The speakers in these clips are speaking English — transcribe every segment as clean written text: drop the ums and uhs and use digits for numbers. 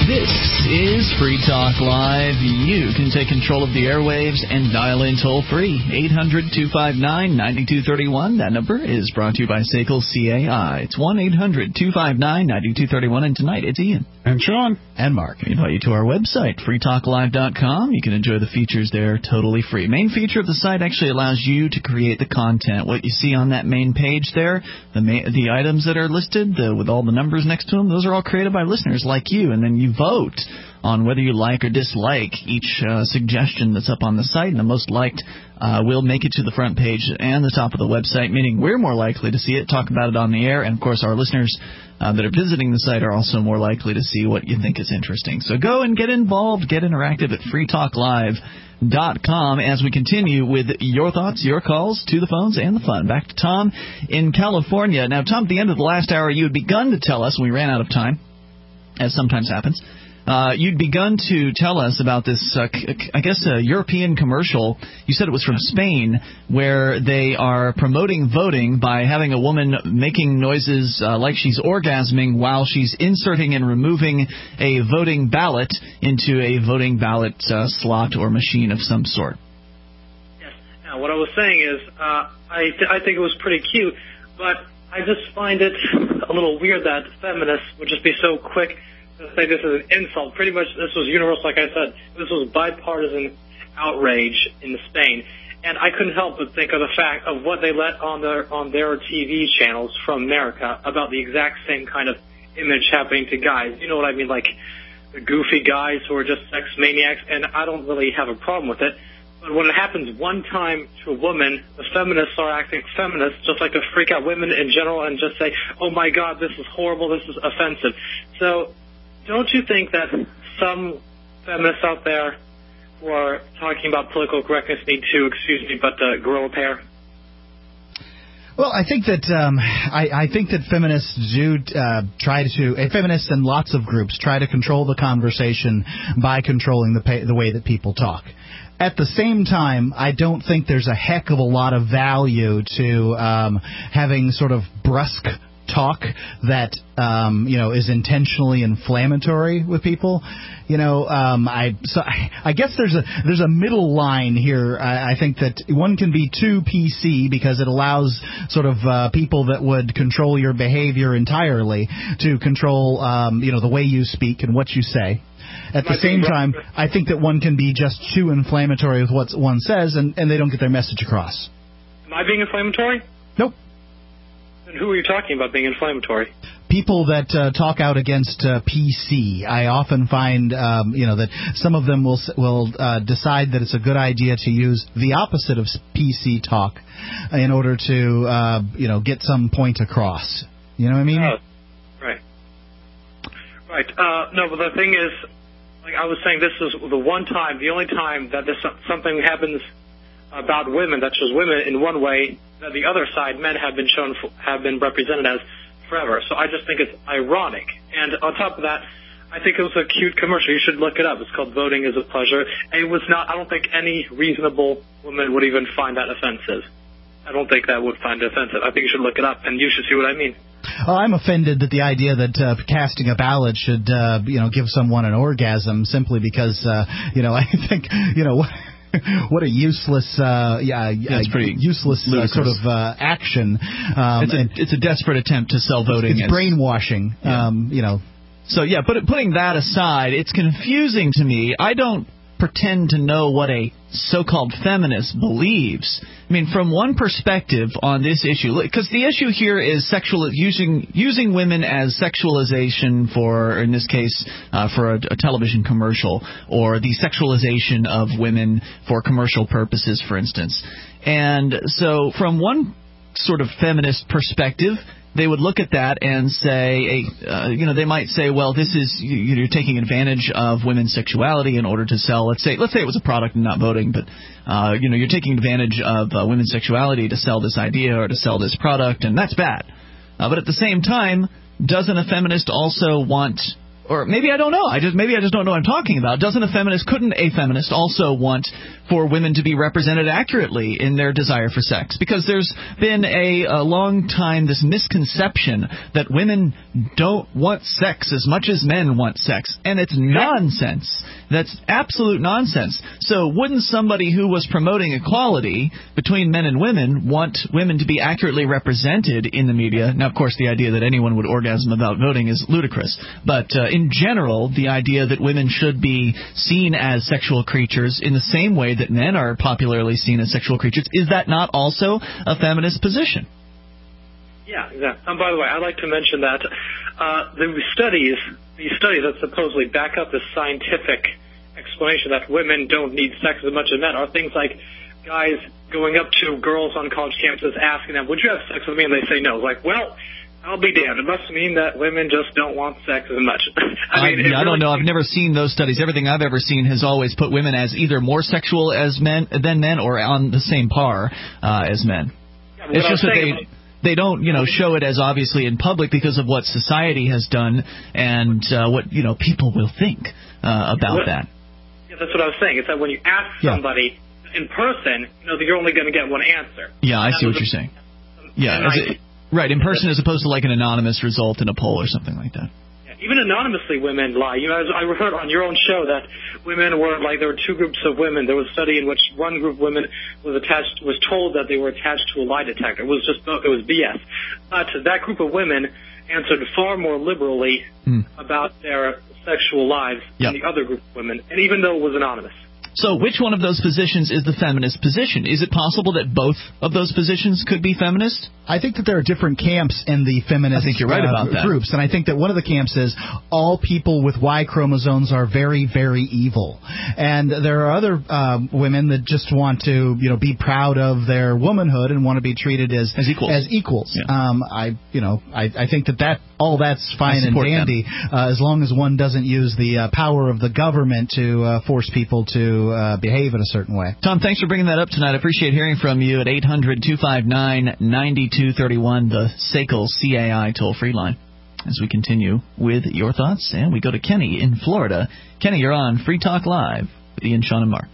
This is Free Talk Live. You can take control of the airwaves and dial in toll-free, 800-259-9231. That number is brought to you by SACL CAI. It's 1-800-259-9231. And tonight, it's Ian. And Sean. And Mark. We invite you to our website, freetalklive.com. You can enjoy the features there totally free. Main feature of the site actually allows you to create the content. What you see on that main page there, the items that are listed with all the numbers next to them, those are all created by listeners like you. And then you vote on whether you like or dislike each suggestion that's up on the site, and the most liked will make it to the front page and the top of the website, meaning we're more likely to see it, talk about it on the air, and, of course, our listeners that are visiting the site are also more likely to see what you think is interesting. So go and get involved, get interactive at freetalklive.com as we continue with your thoughts, your calls to the phones, and the fun. Back to Tom in California. Now, Tom, at the end of the last hour, you had begun to tell us, and we ran out of time, as sometimes happens, you'd begun to tell us about this, I guess, a European commercial. You said it was from Spain, where they are promoting voting by having a woman making noises like she's orgasming while she's inserting and removing a voting ballot into a voting ballot slot or machine of some sort. Yes. Now, what I was saying is I think it was pretty cute, but I just find it a little weird that feminists would just be so quick to say this is an insult. Pretty much this was universal, like I said. This was bipartisan outrage in Spain. And I couldn't help but think of the fact of what they let on their TV channels from America about the exact same kind of image happening to guys. You know what I mean? Like the goofy guys who are just sex maniacs. And I don't really have a problem with it. But when it happens one time to a woman, the feminists are acting feminists, just like to freak out women in general and just say, oh, my God, this is horrible, this is offensive. So don't you think that some feminists out there who are talking about political correctness need to, grow a pair? Well, I think that feminists do feminists and lots of groups try to control the conversation by controlling the way that people talk. At the same time, I don't think there's a heck of a lot of value to having sort of brusque talk that is intentionally inflammatory with people. I guess there's a middle line here. I think that one can be too PC because it allows sort of people that would control your behavior entirely to control the way you speak and what you say. At the same time, I think that one can be just too inflammatory with what one says, and they don't get their message across. Am I being inflammatory? Nope. Then who are you talking about being inflammatory? People that talk out against PC. I often find, that some of them will decide that it's a good idea to use the opposite of PC talk in order to, get some point across. You know what I mean? Right. Right. No, but the thing is, like I was saying, this is the only time that something happens about women that shows women in one way that the other side, men, have been represented as forever. So I just think it's ironic. And on top of that, I think it was a cute commercial. You should look it up. It's called Voting is a Pleasure. And it was not, I don't think any reasonable woman would even find that offensive. I don't think that would find it offensive. I think you should look it up, and you should see what I mean. Well, I'm offended that the idea that casting a ballot should, give someone an orgasm simply because, I think, what a useless, useless sort of action. It's a desperate attempt to sell voting. It's brainwashing, So, putting that aside, it's confusing to me. I don't pretend to know what a so-called feminist believes. I mean, from one perspective on this issue, because the issue here is using women as sexualization for, in this case, for a television commercial, or the sexualization of women for commercial purposes, for instance. And so from one sort of feminist perspective, they would look at that and say, they might say, well, this is, you're taking advantage of women's sexuality in order to sell, let's say it was a product and not voting, but, you're taking advantage of women's sexuality to sell this idea or to sell this product, and that's bad. But at the same time, doesn't a feminist also want or maybe I don't know. Maybe I just don't know what I'm talking about. Couldn't a feminist also want for women to be represented accurately in their desire for sex? Because there's been a long time this misconception that women don't want sex as much as men want sex, and it's nonsense. That's absolute nonsense. So wouldn't somebody who was promoting equality between men and women want women to be accurately represented in the media? Now, of course, the idea that anyone would orgasm about voting is ludicrous. But in general, the idea that women should be seen as sexual creatures in the same way that men are popularly seen as sexual creatures, is that not also a feminist position? Yeah, exactly. By the way, I'd like to mention that these studies that supposedly back up this scientific explanation that women don't need sex as much as men are things like guys going up to girls on college campuses asking them, would you have sex with me? And they say no. Like, well, I'll be damned. It must mean that women just don't want sex as much. I don't know. I've never seen those studies. Everything I've ever seen has always put women as either more sexual than men or on the same par as men. Yeah, it's just that they don't, show it as obviously in public because of what society has done and what, people will think about that. Yeah, that's what I was saying. It's that when you ask somebody in person, you're only going to get one answer. Yeah, I see what you're saying. Yeah, right, in person as opposed to like an anonymous result in a poll or something like that. Yeah, even anonymously, women lie. I heard on your own show that women were there were two groups of women. There was a study in which one group of women was told that they were attached to a lie detector. It was BS. But that group of women answered far more liberally about their sexual lives than the other group of women, and even though it was anonymous. So which one of those positions is the feminist position? Is it possible that both of those positions could be feminist? I think that there are different camps in the feminist groups, and I think that one of the camps is all people with Y chromosomes are very, very evil. And there are other women that just want to, be proud of their womanhood and want to be treated as equals. Yeah. I think that all that's fine and dandy as long as one doesn't use the power of the government to force people to behave in a certain way. Tom, thanks for bringing that up tonight. I appreciate hearing from you at 800-259-9231, the SACL CAI toll-free line. As we continue with your thoughts, and we go to Kenny in Florida. Kenny, you're on Free Talk Live with Ian, Sean, and Mark.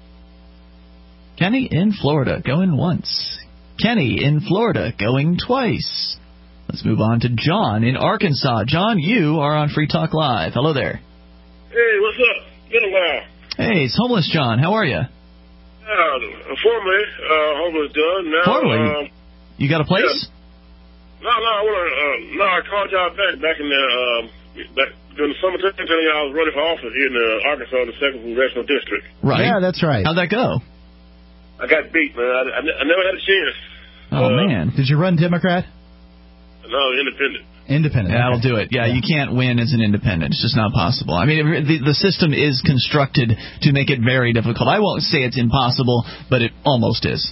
Kenny in Florida, going once. Kenny in Florida, going twice. Let's move on to John in Arkansas. John, you are on Free Talk Live. Hello there. Hey, what's up? Been a while. Hey, it's Homeless John. How are you? Formerly, homeless John. Now, formerly? You got a place? Yeah. I called y'all back in during the summertime, telling y'all I was running for office here in Arkansas, in the 2nd Congressional District. Right. Yeah, that's right. How'd that go? I got beat, man. I never had a chance. Oh, man. Did you run Democrat? No, independent. Independent. That'll do it. Yeah, you can't win as an independent. It's just not possible. I mean, the system is constructed to make it very difficult. I won't say it's impossible, but it almost is.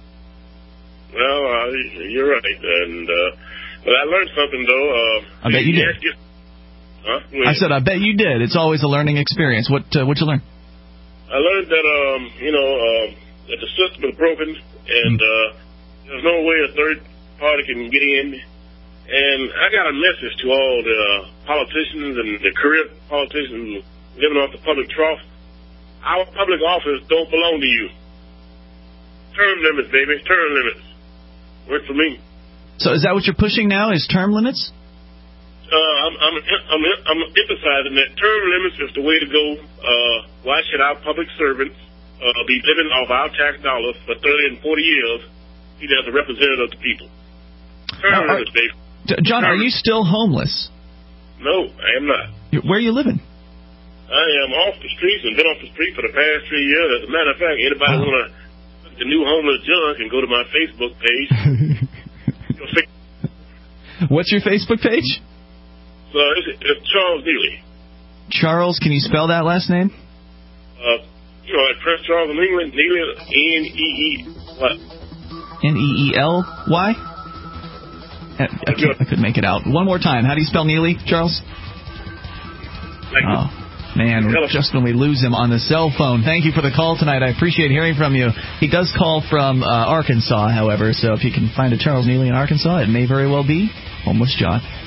Well, you're right. And but I learned something, though. I bet you did. I said, I bet you did. It's always a learning experience. What'd you learn? I learned that, that the system is broken, and there's no way a third party can get in. And I got a message to all the politicians and the career politicians living off the public trough. Our public office don't belong to you. Term limits, baby. Term limits. Work for me. So is that what you're pushing now, is term limits? I'm emphasizing that term limits is the way to go. Why should our public servants be living off our tax dollars for 30 and 40 years, either as a representative of the people? Term limits, baby. John, are you still homeless? No, I am not. Where are you living? I am off the streets and been off the street for the past 3 years. As a matter of fact, anybody want to look at the new homeless John can go to my Facebook page. What's your Facebook page? It's Charles Neely. Charles, can you spell that last name? At Prince Charles of England, Neely, N-E-E-L-Y. N-E-E-L-Y? I couldn't make it out. One more time. How do you spell Neely, Charles? Oh, man, just when we lose him on the cell phone. Thank you for the call tonight. I appreciate hearing from you. He does call from Arkansas, however, so if you can find a Charles Neely in Arkansas, it may very well be Homeless John.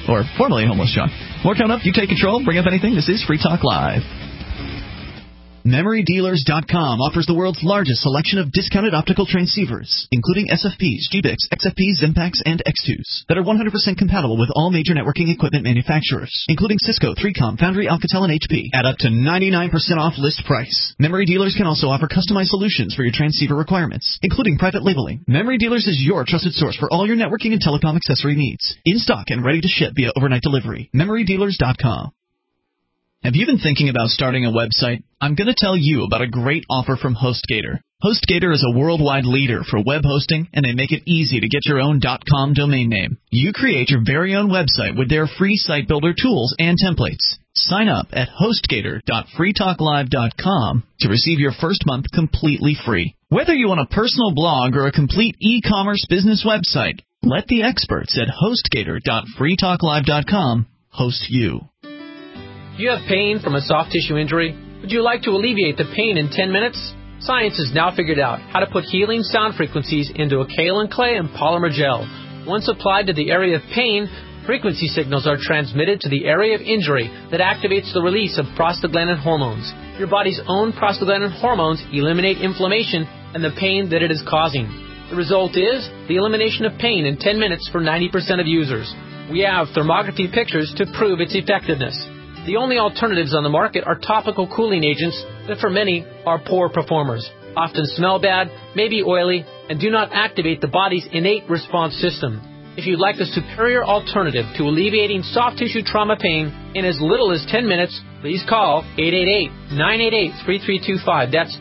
or formerly homeless John. More coming up. You take control. Bring up anything. This is Free Talk Live. MemoryDealers.com offers the world's largest selection of discounted optical transceivers, including SFPs, GBICs, XFPs, Zimpacs, and X2s that are 100% compatible with all major networking equipment manufacturers, including Cisco, 3Com, Foundry, Alcatel, and HP, at up to 99% off list price. Memory Dealers can also offer customized solutions for your transceiver requirements, including private labeling. Memory Dealers is your trusted source for all your networking and telecom accessory needs, in stock and ready to ship via overnight delivery. MemoryDealers.com. Have you been thinking about starting a website? I'm going to tell you about a great offer from HostGator. HostGator is a worldwide leader for web hosting, and they make it easy to get your own .com domain name. You create your very own website with their free site builder tools and templates. Sign up at HostGator.freetalklive.com to receive your first month completely free. Whether you want a personal blog or a complete e-commerce business website, let the experts at HostGator.freetalklive.com host you. Do you have pain from a soft tissue injury? Would you like to alleviate the pain in 10 minutes? Science has now figured out how to put healing sound frequencies into a kaolin clay and polymer gel. Once applied to the area of pain, frequency signals are transmitted to the area of injury that activates the release of prostaglandin hormones. Your body's own prostaglandin hormones eliminate inflammation and the pain that it is causing. The result is the elimination of pain in 10 minutes for 90% of users. We have thermography pictures to prove its effectiveness. The only alternatives on the market are topical cooling agents that for many are poor performers, often smell bad, may be oily, and do not activate the body's innate response system. If you'd like the superior alternative to alleviating soft tissue trauma pain in as little as 10 minutes, please call 888-988-3325. That's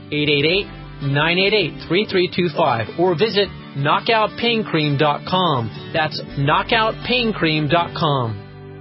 888-988-3325. Or visit knockoutpaincream.com. That's knockoutpaincream.com.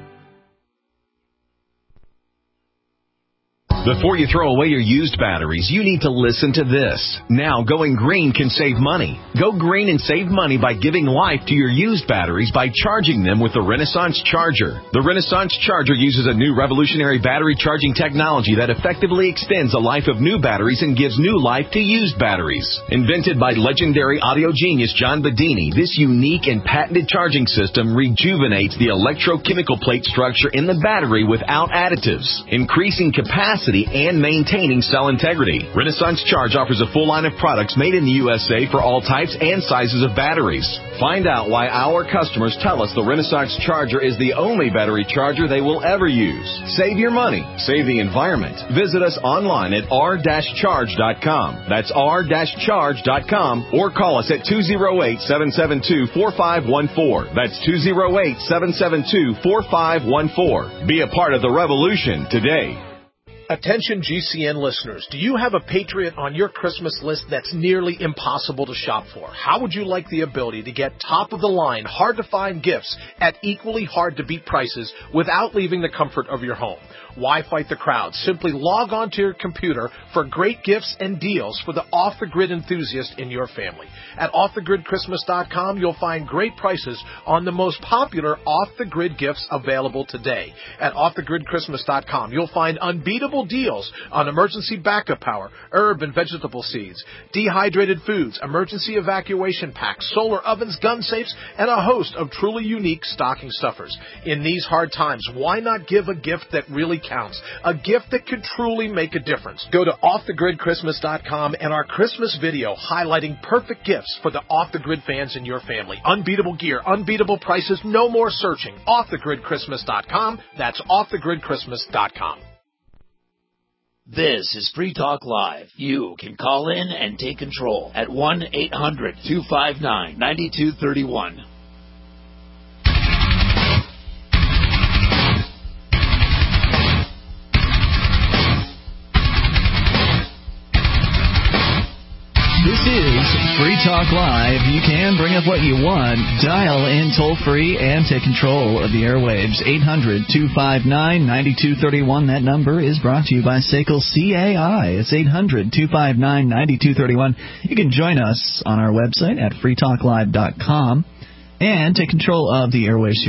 Before you throw away your used batteries, you need to listen to this. Now, going green can save money. Go green and save money by giving life to your used batteries by charging them with the Renaissance Charger. The Renaissance Charger uses a new revolutionary battery charging technology that effectively extends the life of new batteries and gives new life to used batteries. Invented by legendary audio genius John Bedini, this unique and patented charging system rejuvenates the electrochemical plate structure in the battery without additives, increasing capacity and maintaining cell integrity. Renaissance Charge offers a full line of products made in the USA for all types and sizes of batteries. Find out why our customers tell us the Renaissance Charger is the only battery charger they will ever use. Save your money. Save the environment. Visit us online at r-charge.com. That's r-charge.com, or call us at 208-772-4514. That's 208-772-4514. Be a part of the revolution today. Attention GCN listeners, do you have a Patriot on your Christmas list that's nearly impossible to shop for? How would you like the ability to get top-of-the-line, hard-to-find gifts at equally hard-to-beat prices without leaving the comfort of your home? Why fight the crowd? Simply log on to your computer for great gifts and deals for the off-the-grid enthusiast in your family. At offthegridchristmas.com, you'll find great prices on the most popular off-the-grid gifts available today. At offthegridchristmas.com, you'll find unbeatable deals on emergency backup power, herb and vegetable seeds, dehydrated foods, emergency evacuation packs, solar ovens, gun safes, and a host of truly unique stocking stuffers. In these hard times, why not give a gift that really counts, a gift that could truly make a difference? Go to offthegridchristmas.com and our Christmas video highlighting perfect gifts for the off-the-grid fans in your family. Unbeatable gear, unbeatable prices, no more searching. Offthegridchristmas.com. That's offthegridchristmas.com. This is Free Talk Live. You can call in and take control at 1-800-259-9231. This is Free Talk Live. You can bring up what you want. Dial in toll-free and take control of the airwaves. 800-259-9231. That number is brought to you by SACL CAI. It's 800-259-9231. You can join us on our website at freetalklive.com and take control of the airwaves here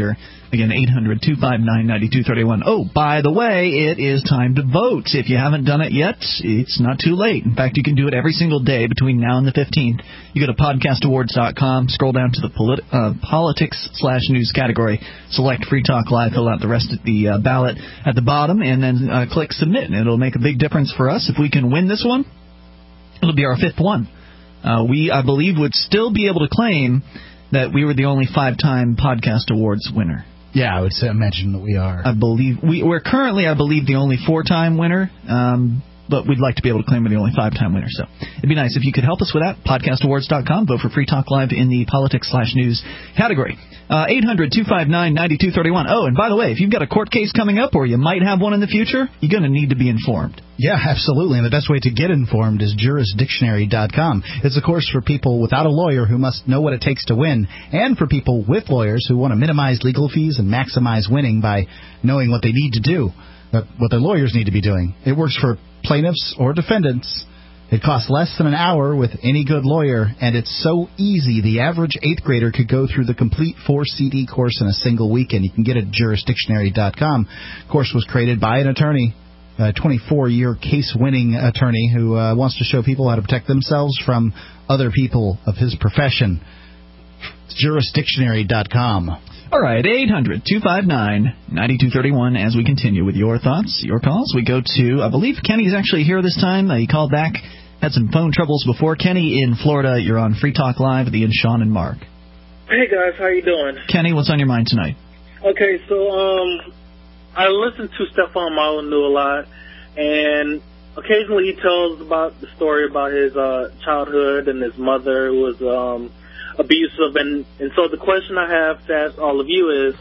Again, 800-259-9231. Oh, by the way, it is time to vote. If you haven't done it yet, it's not too late. In fact, you can do it every single day between now and the 15th. You go to podcastawards.com, scroll down to the politics/news category, select Free Talk Live, fill out the rest of the ballot at the bottom, and then click submit. And it'll make a big difference for us. If we can win this one, it'll be our 5th one. We, I believe, would still be able to claim that we were the only 5-time Podcast Awards winner. Yeah, I would imagine that we are. I believe we're currently, I believe, the only 4-time winner, but we'd like to be able to claim we're the only 5-time winner. So it'd be nice if you could help us with that. Podcastawards.com. Vote for Free Talk Live in the politics/news category. 800-259-9231. Oh, and by the way, if you've got a court case coming up or you might have one in the future, you're going to need to be informed. Yeah, absolutely. And the best way to get informed is jurisdictionary.com. It's a course for people without a lawyer who must know what it takes to win, and for people with lawyers who want to minimize legal fees and maximize winning by knowing what they need to do, what their lawyers need to be doing. It works for plaintiffs or defendants. It costs less than an hour with any good lawyer, and it's so easy. The average 8th grader could go through the complete 4-CD course in a single weekend. You can get it at jurisdictionary.com. The course was created by an attorney, a 24-year case-winning attorney who wants to show people how to protect themselves from other people of his profession. It's jurisdictionary.com. All right, 800-259-9231. As we continue with your thoughts, your calls, we go to, I believe Kenny's actually here this time. He called back, had some phone troubles before. Kenny in Florida, you're on Free Talk Live with Ian, Sean, and Mark. Hey, guys, how you doing? Kenny, what's on your mind tonight? Okay, so I listen to Stefan Molyneux a lot, and occasionally he tells about the story about his childhood and his mother who was abusive, and so the question I have to ask all of you is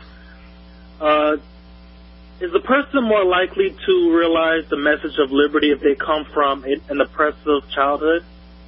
the person more likely to realize the message of liberty if they come from an oppressive childhood?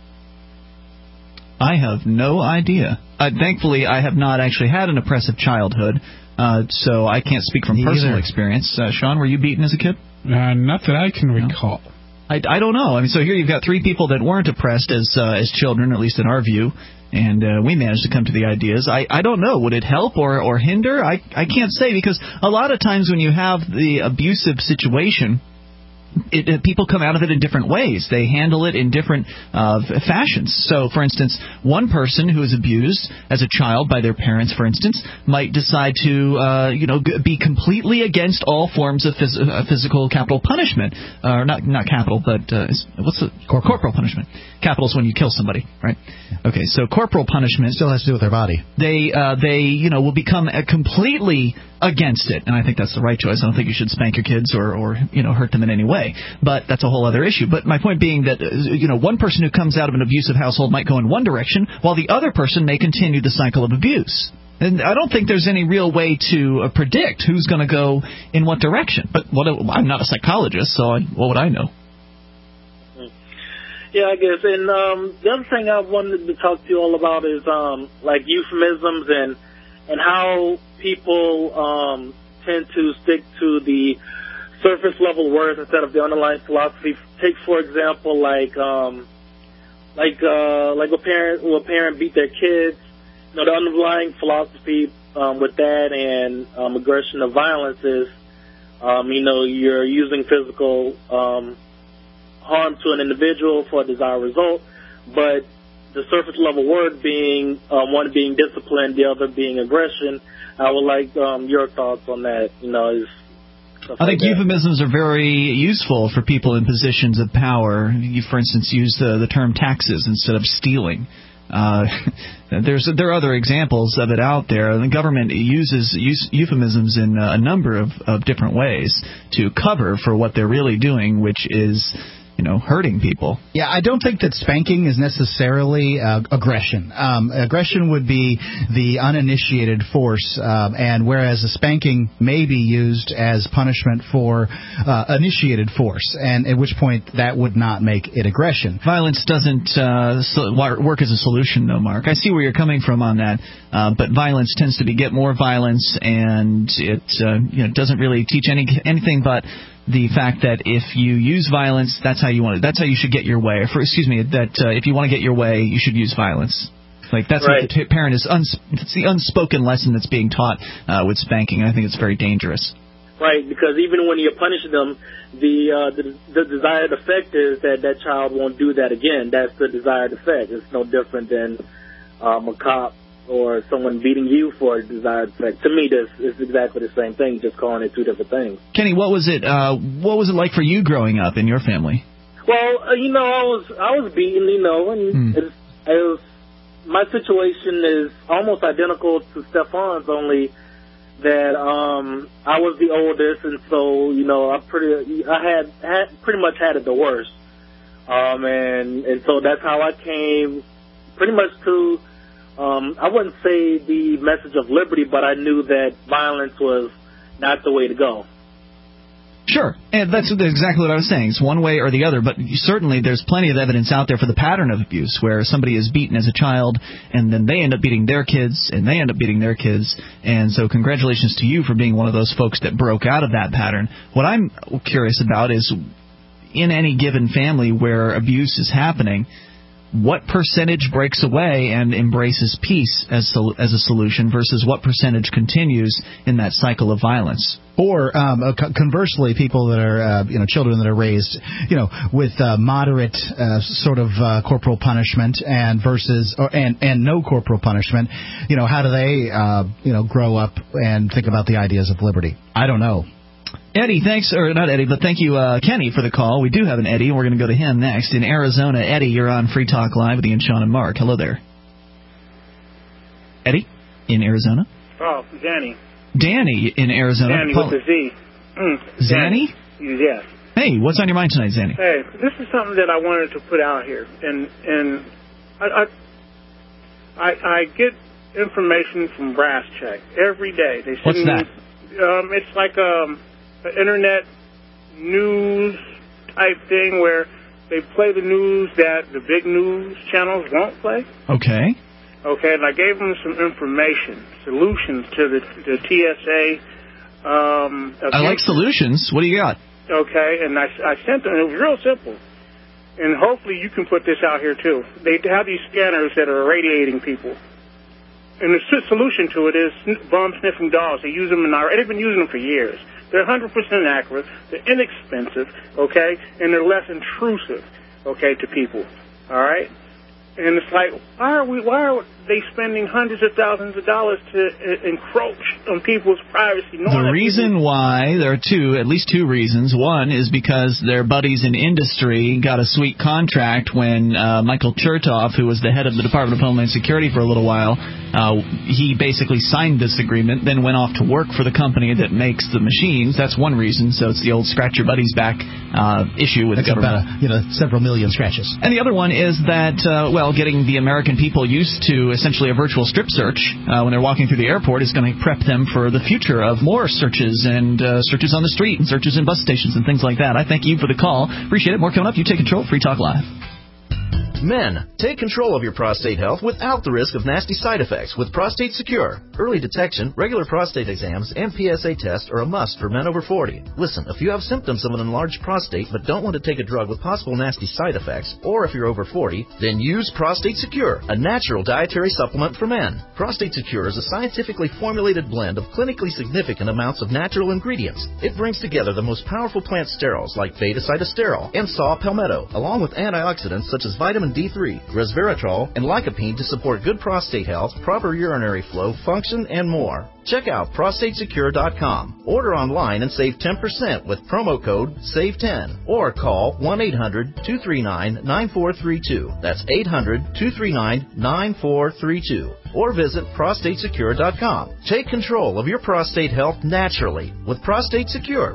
I have no idea. Thankfully, I have not actually had an oppressive childhood, so I can't speak from personal experience. Sean, were you beaten as a kid? Not that I can recall. I don't know. I mean, so here you've got 3 people that weren't oppressed as children, at least in our view, and we managed to come to the ideas. I don't know. Would it help or hinder? I can't say, because a lot of times when you have the abusive situation, people come out of it in different ways. They handle it in different fashions. So, for instance, one person who is abused as a child by their parents, for instance, might decide to, be completely against all forms of physical capital punishment. Or not capital, but what's the corporal punishment? Capital is when you kill somebody, right? Okay, so corporal punishment still has to do with their body. They will become completely against it, and I think that's the right choice. I don't think you should spank your kids or hurt them in any way, but that's a whole other issue. But my point being that one person who comes out of an abusive household might go in one direction, while the other person may continue the cycle of abuse. And I don't think there's any real way to predict who's going to go in what direction. But I'm not a psychologist, so what would I know? Yeah, I guess. And the other thing I wanted to talk to you all about is like euphemisms and how people tend to stick to the surface level words instead of the underlying philosophy. Take, for example, like a parent beat their kids. The underlying philosophy with that and aggression of violence is, you're using physical harm to an individual for a desired result, but the surface level word being one being discipline, the other being aggression. I would like your thoughts on that. I think euphemisms are very useful for people in positions of power. You, for instance, use the term taxes instead of stealing. There are other examples of it out there. The government uses euphemisms in a number of different ways to cover for what they're really doing, which is hurting people. Yeah, I don't think that spanking is necessarily aggression. Aggression would be the uninitiated force, and whereas a spanking may be used as punishment for initiated force, and at which point that would not make it aggression. Violence doesn't work as a solution, though, Mark. I see where you're coming from on that, but violence tends to beget more violence, and it doesn't really teach anything but the fact that if you use violence, that's how you should get your way. If you want to get your way, you should use violence. Like that's Right. what the parent is. It's the unspoken lesson that's being taught with spanking. I think it's very dangerous. Right, because even when you're punishing them, the desired effect is that child won't do that again. That's the desired effect. It's no different than a cop or someone beating you for a desired effect. To me, this is exactly the same thing, just calling it two different things. Kenny, what was it like for you growing up in your family? Well, I was beaten, and it was my situation is almost identical to Stefan's, only that I was the oldest, and so I had pretty much had it the worst, and so that's how I came pretty much to I wouldn't say the message of liberty, but I knew that violence was not the way to go. Sure, and that's exactly what I was saying. It's one way or the other, but certainly there's plenty of evidence out there for the pattern of abuse where somebody is beaten as a child, and then they end up beating their kids, and they end up beating their kids, and so congratulations to you for being one of those folks that broke out of that pattern. What I'm curious about is, in any given family where abuse is happening, what percentage breaks away and embraces peace as a solution versus what percentage continues in that cycle of violence? Or conversely, people that are, children that are raised, with moderate sort of corporal punishment and no corporal punishment, how do they, grow up and think about the ideas of liberty? I don't know. Eddie, thank you, Kenny, for the call. We do have an Eddie, and we're going to go to him next. In Arizona, Eddie, you're on Free Talk Live with Ian, Sean, and Mark. Hello there. Eddie, in Arizona? Oh, Danny in Arizona. Danny with the Z. Zanny? Yes. Hey, what's on your mind tonight, Zanny? Hey, this is something that I wanted to put out here, and I get information from Brass Check every day. They send What's that? It's like an internet news type thing where they play the news that the big news channels won't play. Okay. Okay, and I gave them some information, solutions to the TSA. I like solutions. What do you got? Okay, and I sent them. It was real simple. And hopefully you can put this out here, too. They have these scanners that are irradiating people. And the solution to it is bomb-sniffing dogs. They've been using them for years. They're 100% accurate. They're inexpensive, okay, and they're less intrusive, okay, to people, all right? And it's like, why are they spending hundreds of thousands of dollars to encroach on people's privacy? The reason why, there are at least two reasons. One is because their buddies in industry got a sweet contract when Michael Chertoff, who was the head of the Department of Homeland Security for a little while, he basically signed this agreement, then went off to work for the company that makes the machines. That's one reason. So it's the old scratch your buddies back issue with the government. About several million scratches. And the other one is that, getting the American people used to essentially a virtual strip search when they're walking through the airport is going to prep them for the future of more searches and searches on the street and searches in bus stations and things like that. I thank you for the call. Appreciate it. More coming up. You take control. Free Talk Live. Men, take control of your prostate health without the risk of nasty side effects with Prostate Secure. Early detection, regular prostate exams, and PSA tests are a must for men over 40. Listen, if you have symptoms of an enlarged prostate but don't want to take a drug with possible nasty side effects, or if you're over 40, then use Prostate Secure, a natural dietary supplement for men. Prostate Secure is a scientifically formulated blend of clinically significant amounts of natural ingredients. It brings together the most powerful plant sterols like beta-cytosterol and saw palmetto, along with antioxidants such as vitamin D3, resveratrol, and lycopene to support good prostate health, proper urinary flow, function, and more. Check out prostatesecure.com. Order online and save 10% with promo code SAVE10 or call 1-800-239-9432. That's 800-239-9432. Or visit prostatesecure.com. Take control of your prostate health naturally with Prostate Secure.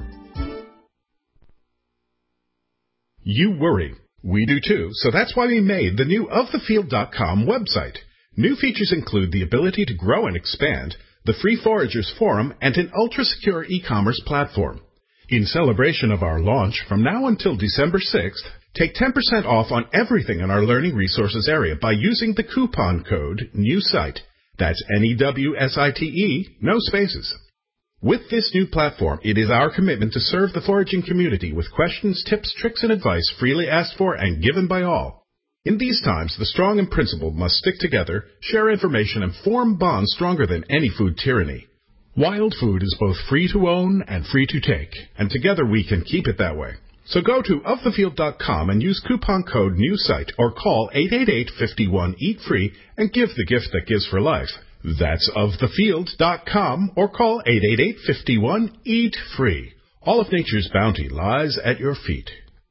You worry. We do too, so that's why we made the new OfTheField.com website. New features include the ability to grow and expand, the Free Foragers Forum, and an ultra-secure e-commerce platform. In celebration of our launch, from now until December 6th, take 10% off on everything in our learning resources area by using the coupon code NEWSITE. That's NEWSITE, no spaces. With this new platform, it is our commitment to serve the foraging community with questions, tips, tricks, and advice freely asked for and given by all. In these times, the strong and principled must stick together, share information, and form bonds stronger than any food tyranny. Wild food is both free to own and free to take, and together we can keep it that way. So go to ofthefield.com and use coupon code NEWSITE or call 888-51-EAT-FREE and give the gift that gives for life. That's ofthefield.com or call 888-51-EAT-FREE. All of nature's bounty lies at your feet.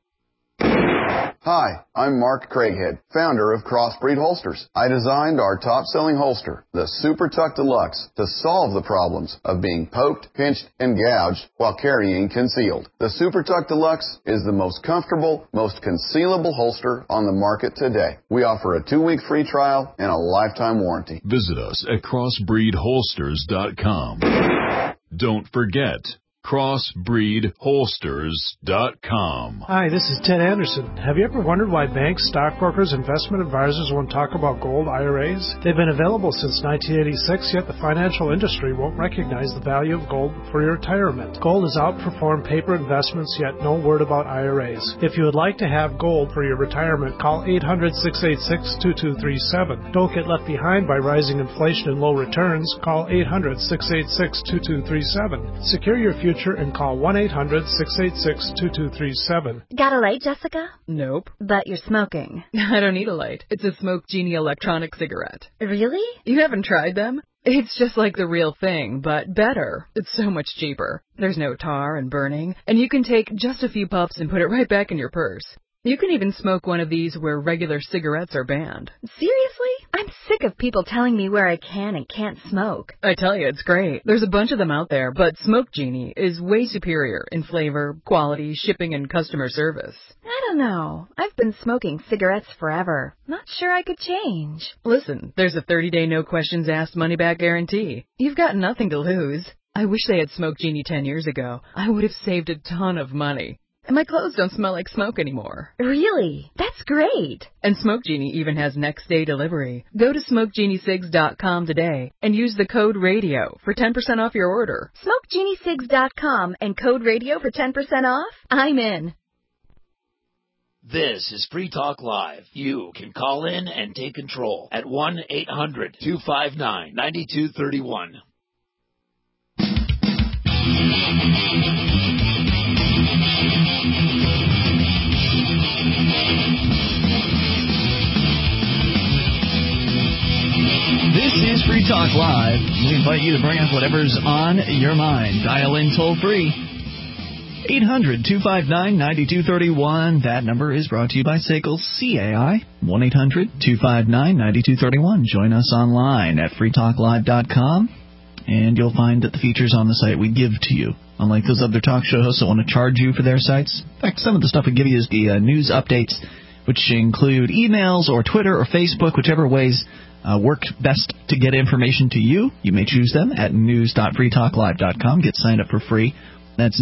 Hi, I'm Mark Craighead, founder of Crossbreed Holsters. I designed our top-selling holster, the Super Tuck Deluxe, to solve the problems of being poked, pinched, and gouged while carrying concealed. The Super Tuck Deluxe is the most comfortable, most concealable holster on the market today. We offer a 2-week free trial and a lifetime warranty. Visit us at crossbreedholsters.com. Don't forget, crossbreedholsters.com. Hi, this is Ted Anderson. Have you ever wondered why banks, stockbrokers, investment advisors won't talk about gold IRAs? They've been available since 1986, yet the financial industry won't recognize the value of gold for your retirement. Gold has outperformed paper investments, yet no word about IRAs. If you would like to have gold for your retirement, call 800-686-2237. Don't get left behind by rising inflation and low returns. Call 800-686-2237. Secure your future and call 1-800-686-2237. Got a light, Jessica? Nope. But you're smoking. I don't need a light. It's a Smoke Genie electronic cigarette. Really? You haven't tried them? It's just like the real thing, but better. It's so much cheaper. There's no tar and burning, and you can take just a few puffs and put it right back in your purse. You can even smoke one of these where regular cigarettes are banned. Seriously? I'm sick of people telling me where I can and can't smoke. I tell you, it's great. There's a bunch of them out there, but Smoke Genie is way superior in flavor, quality, shipping, and customer service. I don't know. I've been smoking cigarettes forever. Not sure I could change. Listen, there's a 30-day no-questions-asked money-back guarantee. You've got nothing to lose. I wish they had Smoke Genie 10 years ago. I would have saved a ton of money. And my clothes don't smell like smoke anymore. Really? That's great. And Smoke Genie even has next-day delivery. Go to SmokeGenieCigs.com today and use the code RADIO for 10% off your order. SmokeGenieCigs.com and code RADIO for 10% off? I'm in. This is Free Talk Live. You can call in and take control at 1-800-259-9231. This is Free Talk Live. We invite you to bring up whatever's on your mind. Dial in toll-free. 800-259-9231. That number is brought to you by Sagel CAI. 1-800-259-9231. Join us online at freetalklive.com, and you'll find that the features on the site we give to you. Unlike those other talk show hosts that want to charge you for their sites. In fact, some of the stuff we give you is the news updates, which include emails or Twitter or Facebook, whichever ways work best to get information to you. You may choose them at news.freetalklive.com. Get signed up for free. That's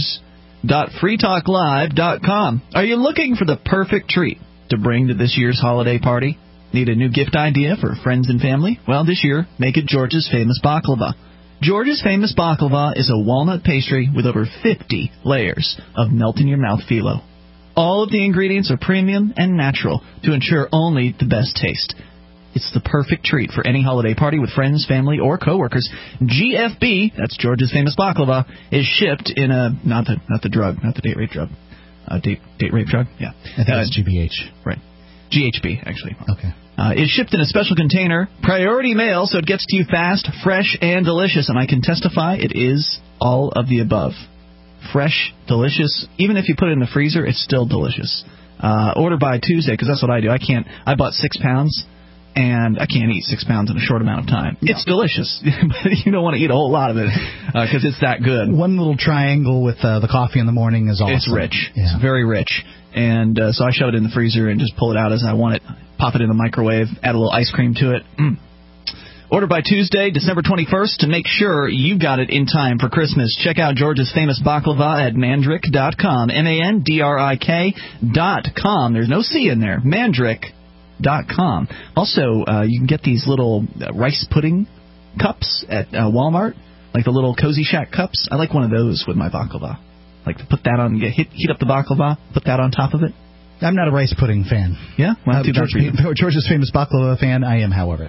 news.freetalklive.com. Are you looking for the perfect treat to bring to this year's holiday party? Need a new gift idea for friends and family? Well, this year, make it George's Famous Baklava. George's Famous Baklava is a walnut pastry with over 50 layers of melt-in-your-mouth phyllo. All of the ingredients are premium and natural to ensure only the best taste. It's the perfect treat for any holiday party with friends, family, or coworkers. GFB, that's George's Famous Baklava, is shipped in a not the drug, not the date rape drug. Date rape drug? Yeah. I think it's GBH. Right. GHB, actually. Okay. Is shipped in a special container, priority mail, so it gets to you fast, fresh, and delicious. And I can testify it is all of the above. Fresh, delicious. Even if you put it in the freezer, it's still delicious. Order by Tuesday, because that's what I do. I bought 6 pounds. And I can't eat 6 pounds in a short amount of time. No. It's delicious, but you don't want to eat a whole lot of it because it's that good. One little triangle with the coffee in the morning is awesome. It's rich. Yeah. It's very rich. And so I shove it in the freezer and just pull it out as I want it. Pop it in the microwave, add a little ice cream to it. Order by Tuesday, December 21st, to make sure you got it in time for Christmas. Check out George's Famous Baklava at mandrik.com, MANDRIK.com. There's no C in there. Mandrik.com. Also, you can get these little rice pudding cups at Walmart, like the little Cozy Shack cups. I like one of those with my baklava. Like to put that on, heat up the baklava, put that on top of it. I'm not a rice pudding fan. Yeah? Well, George's famous baklava fan, I am, however.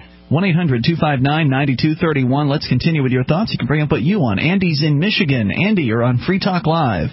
1-800-259-9231. Let's continue with your thoughts. You can bring up what you want. Andy's in Michigan. Andy, you're on Free Talk Live.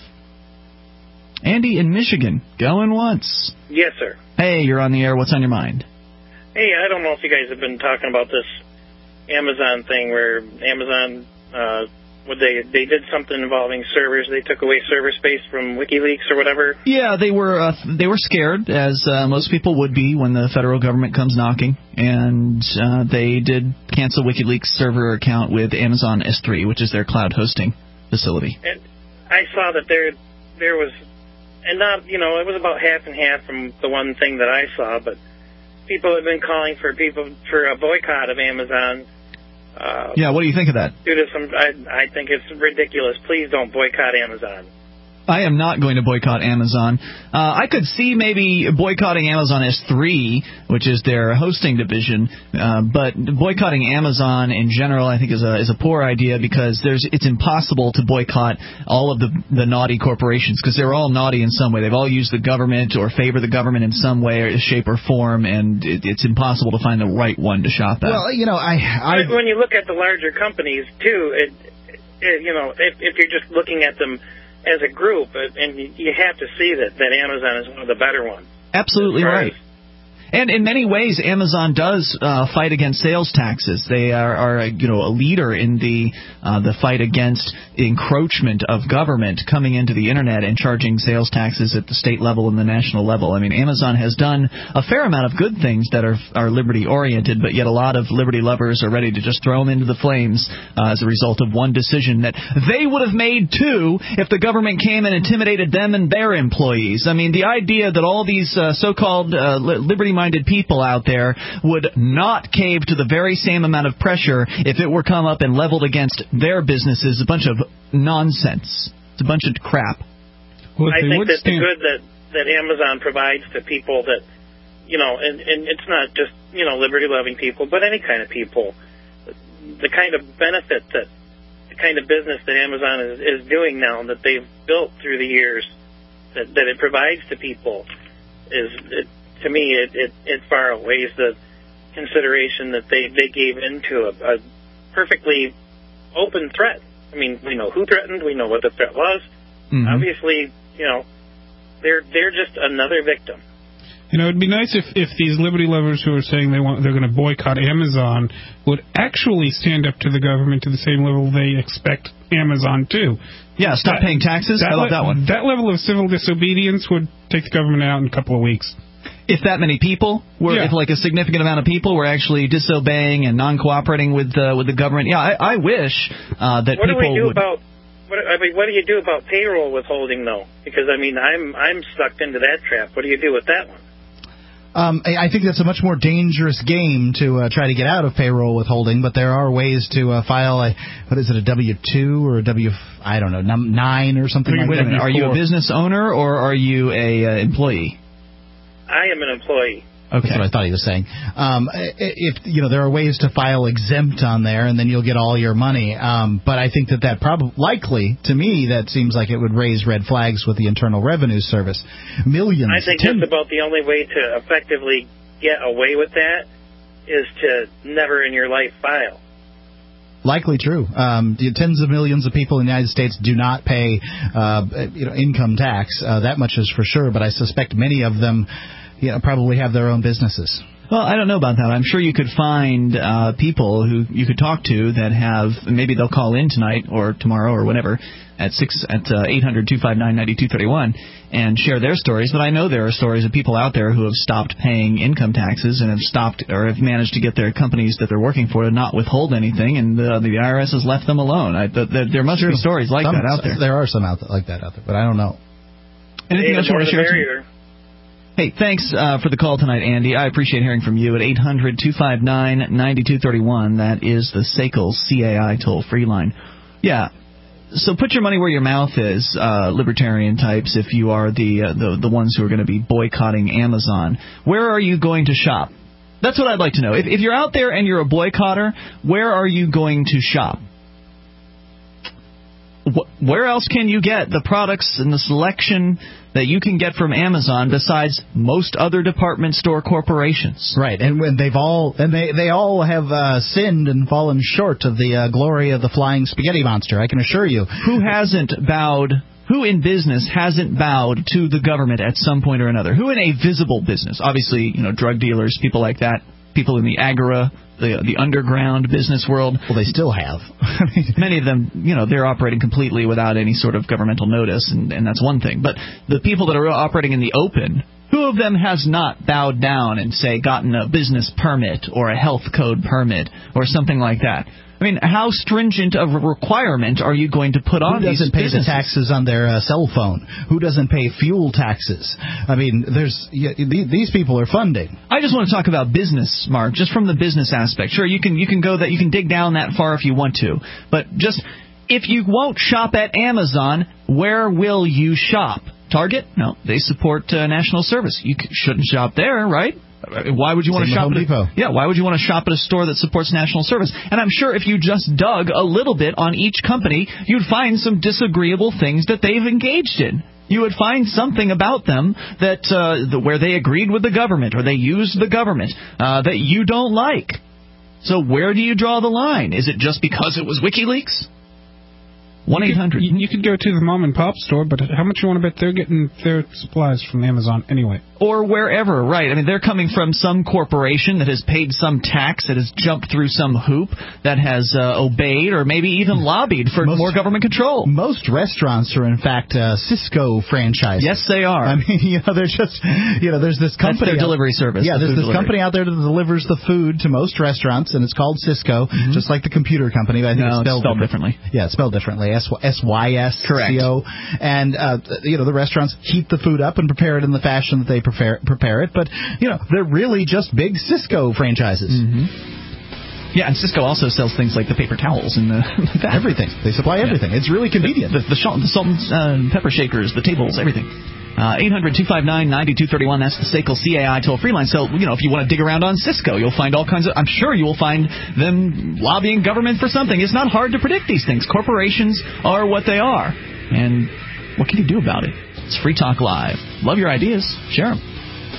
Andy in Michigan. Going once. Yes, sir. Hey, you're on the air. What's on your mind? Hey, I don't know if you guys have been talking about this Amazon thing where Amazon, they did something involving servers. They took away server space from WikiLeaks or whatever. Yeah, they were scared, as most people would be when the federal government comes knocking, and they did cancel WikiLeaks server account with Amazon S3, which is their cloud hosting facility. And I saw that there was, and not, it was about half and half from the one thing that I saw, but people have been calling for a boycott of Amazon. Yeah, what do you think of that? Due to I think it's ridiculous. Please don't boycott Amazon. I am not going to boycott Amazon. I could see maybe boycotting Amazon S3, which is their hosting division, but boycotting Amazon in general I think is a poor idea because it's impossible to boycott all of the naughty corporations because they're all naughty in some way. They've all used the government or favor the government in some way, or shape, or form, and it's impossible to find the right one to shop at. Well, when you look at the larger companies too, if you're just looking at them as a group, and you have to see that Amazon is one of the better ones. Absolutely right. And in many ways, Amazon does fight against sales taxes. They are a leader in the fight against encroachment of government coming into the internet and charging sales taxes at the state level and the national level. I mean, Amazon has done a fair amount of good things that are liberty oriented, but yet a lot of liberty lovers are ready to just throw them into the flames as a result of one decision that they would have made too if the government came and intimidated them and their employees. I mean, the idea that all these so-called liberty-minded people out there would not cave to the very same amount of pressure if it were come up and leveled against their business is a bunch of nonsense. It's a bunch of crap. Well, I think that the good that Amazon provides to people that, and it's not just, liberty-loving people, but any kind of people, the kind of benefit the kind of business that Amazon is doing now that they've built through the years that it provides to people to me, it far outweighs the consideration that they gave into a perfectly open threat. I mean, we know who threatened. We know what the threat was. Mm-hmm. Obviously, they're just another victim. It'd be nice if these liberty lovers who are saying they're going to boycott Amazon would actually stand up to the government to the same level they expect Amazon to. Yeah, stop paying taxes. I love that one. That level of civil disobedience would take the government out in a couple of weeks. If that many people if like a significant amount of people were actually disobeying and non-cooperating with the government, I wish that what people would. What do you do about payroll withholding though? Because I'm sucked into that trap. What do you do with that one? I think that's a much more dangerous game to try to get out of payroll withholding, but there are ways to file a W-2 or a W-9 or something like that. Are you a business owner or are you a employee? I am an employee. Okay. That's what I thought he was saying. If there are ways to file exempt on there, and then you'll get all your money. But I think that probably likely to me that seems like it would raise red flags with the Internal Revenue Service. Millions. I think just about the only way to effectively get away with that is to never in your life file. Likely true. Tens of millions of people in the United States do not pay income tax. That much is for sure. But I suspect many of them probably have their own businesses. Well, I don't know about that. I'm sure you could find people who you could talk to that have, maybe they'll call in tonight or tomorrow or whenever at 800-259-9231 and share their stories. But I know there are stories of people out there who have stopped paying income taxes and have stopped or have managed to get their companies that they're working for to not withhold anything, and the IRS has left them alone. There must be stories like that out there. There are some like that out there, but I don't know. Anything else you want to share? Hey, thanks for the call tonight, Andy. I appreciate hearing from you at 800-259-9231. That is the SACL CAI toll-free line. Yeah, so put your money where your mouth is, libertarian types, if you are the ones who are going to be boycotting Amazon. Where are you going to shop? That's what I'd like to know. If you're out there and you're a boycotter, where are you going to shop? Where else can you get the products and the selection that you can get from Amazon besides most other department store corporations. Right, and when they all have sinned and fallen short of the glory of the flying spaghetti monster, I can assure you. Who in business hasn't bowed to the government at some point or another? Who in a visible business? Obviously, drug dealers, people like that, people in the agora, the underground business world. Well, they still have. Many of them, they're operating completely without any sort of governmental notice, and that's one thing. But the people that are operating in the open, who of them has not bowed down and, say, gotten a business permit or a health code permit or something like that? I mean, how stringent of a requirement are you going to put on these businesses? Who doesn't pay the taxes on their cell phone? Who doesn't pay fuel taxes? I mean, these people are funding. I just want to talk about business, Mark, just from the business aspect. Sure, you can go that, you can dig down that far if you want to, but just if you won't shop at Amazon, where will you shop? Target? No, they support national service. You shouldn't shop there, right? Why would you want to shop at Home Depot? Yeah, why would you want to shop at a store that supports national service? And I'm sure if you just dug a little bit on each company, you'd find some disagreeable things that they've engaged in. You would find something about them that where they agreed with the government or they used the government that you don't like. So where do you draw the line? Is it just because it was WikiLeaks? 1-800. You could go to the mom-and-pop store, but how much you want to bet they're getting their supplies from Amazon anyway? Or wherever, right. I mean, they're coming from some corporation that has paid some tax, that has jumped through some hoop, that has obeyed or maybe even lobbied for more government control. Most restaurants are, in fact, Cisco franchises. Yes, they are. I mean, they're just, there's this company. That's their delivery service. Yeah, there's this company out there that delivers the food to most restaurants, and it's called Cisco, just like the computer company. But I think it's spelled differently. Yeah, it's spelled differently. SYSCO. Correct. And, the restaurants heat the food up and prepare it in the fashion that they prepare it. But, they're really just big Cisco franchises. Mm-hmm. Yeah, and Cisco also sells things like the paper towels and the everything. They supply everything. It's really convenient. The salt and pepper shakers, the tables, everything. 800-259-9231. That's the SACL CAI toll-free line. So, if you want to dig around on Cisco, you'll find all kinds of... I'm sure you will find them lobbying government for something. It's not hard to predict these things. Corporations are what they are. And what can you do about it? It's Free Talk Live. Love your ideas. Share them.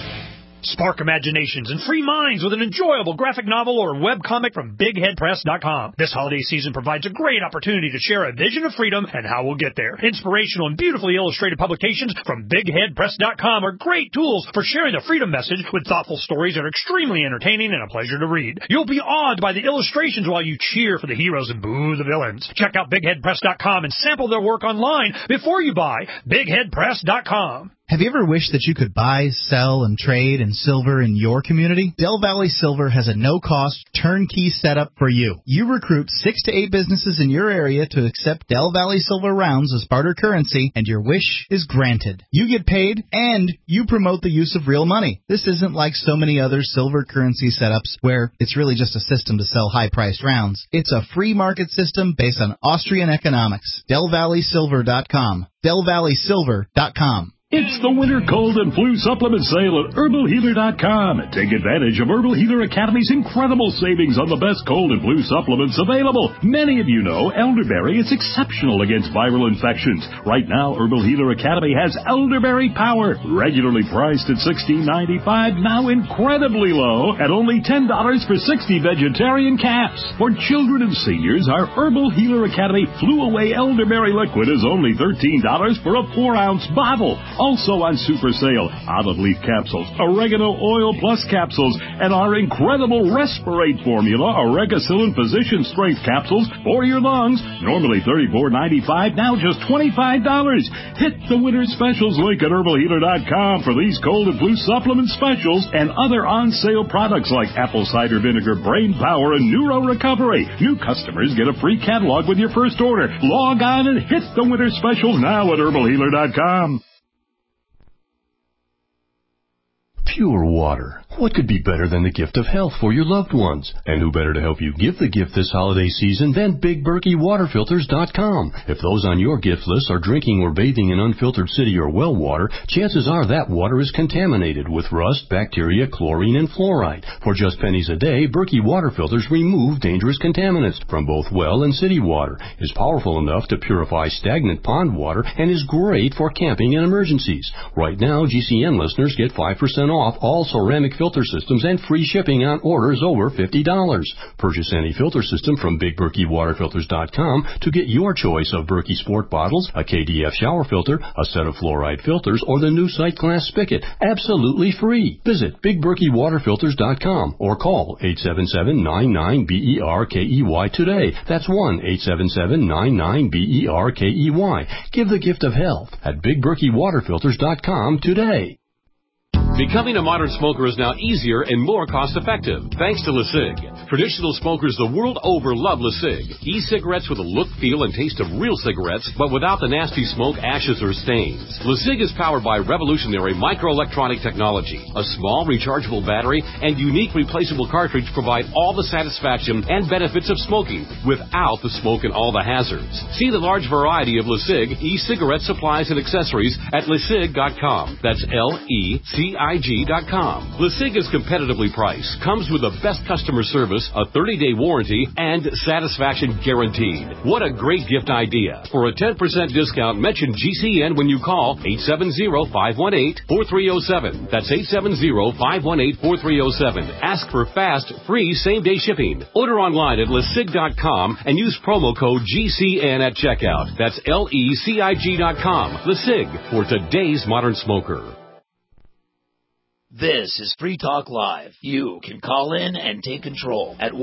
Spark imaginations and free minds with an enjoyable graphic novel or webcomic from BigHeadPress.com. This holiday season provides a great opportunity to share a vision of freedom and how we'll get there. Inspirational and beautifully illustrated publications from BigHeadPress.com are great tools for sharing the freedom message with thoughtful stories that are extremely entertaining and a pleasure to read. You'll be awed by the illustrations while you cheer for the heroes and boo the villains. Check out BigHeadPress.com and sample their work online before you buy. BigHeadPress.com. Have you ever wished that you could buy, sell, and trade in silver in your community? Del Valley Silver has a no-cost, turnkey setup for you. You recruit 6 to 8 businesses in your area to accept Del Valley Silver rounds as barter currency, and your wish is granted. You get paid, and you promote the use of real money. This isn't like so many other silver currency setups where it's really just a system to sell high-priced rounds. It's a free market system based on Austrian economics. DelValleySilver.com. DelValleySilver.com. It's the winter cold and flu supplement sale at HerbalHealer.com. Take advantage of Herbal Healer Academy's incredible savings on the best cold and flu supplements available. Many of you know elderberry is exceptional against viral infections. Right now, Herbal Healer Academy has Elderberry Power, regularly priced at $16.95, now incredibly low at only $10 for 60 vegetarian caps. For children and seniors, our Herbal Healer Academy Flu Away Elderberry Liquid is only $13 for a 4-ounce bottle. Also on super sale, olive leaf capsules, oregano oil plus capsules, and our incredible Respirate formula, Oregacillin Physician Strength capsules for your lungs. Normally $34.95, now just $25. Hit the winter specials link at HerbalHealer.com for these cold and flu supplement specials and other on-sale products like apple cider vinegar, brain power, and neuro recovery. New customers get a free catalog with your first order. Log on and hit the winter specials now at HerbalHealer.com. Pure water, What could be better than the gift of health for your loved ones? And who better to help you give the gift this holiday season than BigBerkeyWaterFilters.com? If those on your gift list are drinking or bathing in unfiltered city or well water, chances are that water is contaminated with rust, bacteria, chlorine, and fluoride. For just pennies a day, Berkey Water Filters remove dangerous contaminants from both well and city water, is powerful enough to purify stagnant pond water, and is great for camping and emergencies. Right now, GCN listeners get 5% off all ceramic filter systems and free shipping on orders over $50. Purchase any filter system from BigBerkeyWaterFilters.com to get your choice of Berkey Sport bottles, a KDF shower filter, a set of fluoride filters, or the new Sight Glass spigot, absolutely free. Visit BigBerkeyWaterFilters.com or call 877-99-BERKEY today. That's 1-877-99-BERKEY. Give the gift of health at BigBerkeyWaterFilters.com today. Becoming a modern smoker is now easier and more cost-effective, thanks to LeSig. Traditional smokers the world over love LeSig. E-cigarettes with a look, feel, and taste of real cigarettes, but without the nasty smoke, ashes, or stains. LeSig is powered by revolutionary microelectronic technology. A small rechargeable battery and unique replaceable cartridge provide all the satisfaction and benefits of smoking, without the smoke and all the hazards. See the large variety of LeSig e-cigarette supplies and accessories at LeSig.com. That's LECIG.com. LeSig is competitively priced, comes with the best customer service, a 30-day warranty, and satisfaction guaranteed. What a great gift idea. For a 10% discount, mention GCN when you call 870-518-4307. That's 870-518-4307. Ask for fast, free, same-day shipping. Order online at LeSig.com and use promo code GCN at checkout. That's LECIG.com. LeSig, for today's modern smoker. This is Free Talk Live. You can call in and take control at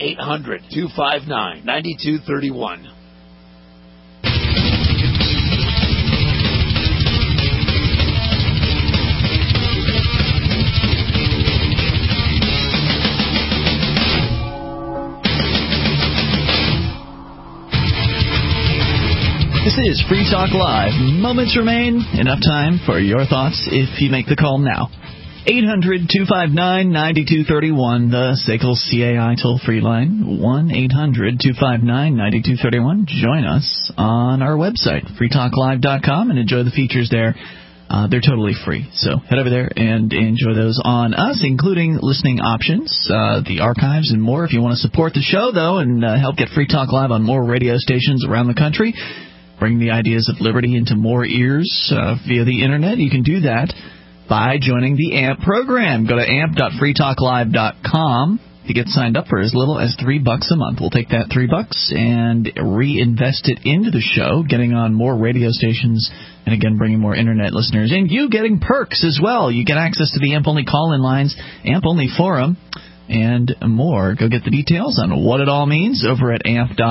1-800-259-9231. This is Free Talk Live. Moments remain. Enough time for your thoughts if you make the call now. 800-259-9231, the SACL CAI toll-free line, 1-800-259-9231. Join us on our website, freetalklive.com, and enjoy the features there. They're totally free, so head over there and enjoy those on us, including listening options, the archives, and more. If you want to support the show, though, and help get Free Talk Live on more radio stations around the country, bring the ideas of liberty into more ears via the Internet, you can do that by joining the AMP program. Go to amp.freetalklive.com to get signed up for as little as $3 a month. We'll take that $3 and reinvest it into the show, getting on more radio stations, and again, bringing more Internet listeners in. You getting perks as well. You get access to the AMP-only call-in lines, AMP-only forum, and more. Go get the details on what it all means over at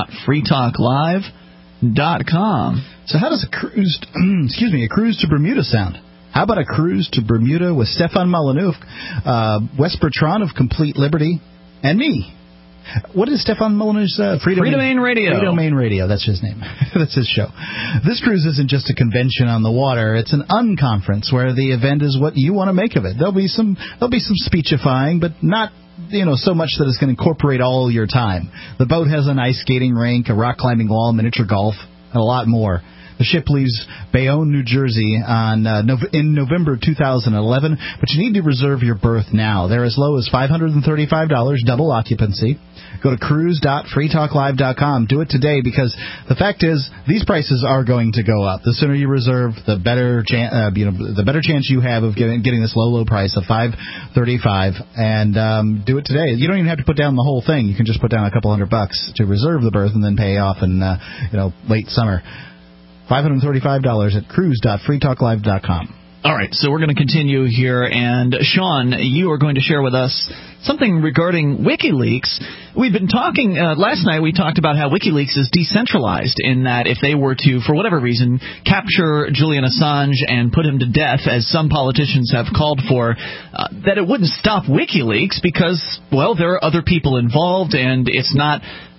amp.freetalklive.com. So how does a cruise to Bermuda sound? How about a cruise to Bermuda with Stefan Molyneux, Wes Bertrand of Complete Liberty, and me? What is Stefan Molyneux's Freedomain Radio. Freedomain Radio, that's his name. That's his show. This cruise isn't just a convention on the water. It's an unconference where the event is what you want to make of it. There'll be some speechifying, but not so much that it's going to incorporate all your time. The boat has an ice skating rink, a rock climbing wall, miniature golf, and a lot more. The ship leaves Bayonne, New Jersey in November 2011, but you need to reserve your berth now. They're as low as $535, double occupancy. Go to cruise.freetalklive.com. Do it today, because the fact is these prices are going to go up. The sooner you reserve, the better chance you have of getting this low price of $535. And do it today. You don't even have to put down the whole thing. You can just put down a couple $100 to reserve the berth and then pay off in late summer. $535 at cruise.freetalklive.com. All right, so we're going to continue here, and Sean, you are going to share with us something regarding WikiLeaks. We've been talking, last night we talked about how WikiLeaks is decentralized, in that if they were to, for whatever reason, capture Julian Assange and put him to death, as some politicians have called for, that it wouldn't stop WikiLeaks because, well, there are other people involved, and it's not